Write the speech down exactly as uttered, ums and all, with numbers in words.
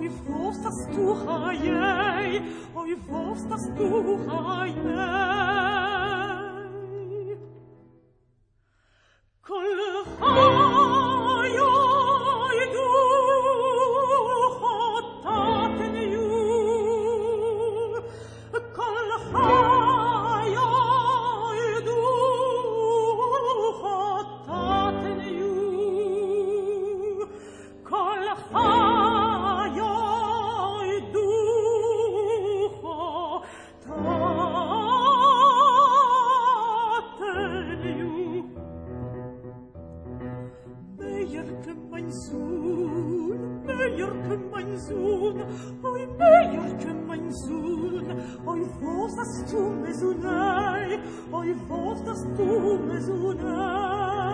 Oi vos das du haie, oi vos das du haie. Col haie, oi du hotaten iu, col haie, oi du hotaten iu, col haie, oi du hotaten iu. Meyer que mein Sohn, meyer que mein Sohn, oi meyer que mein Sohn, oi vos das du me sunai, oi vos das du me sunai.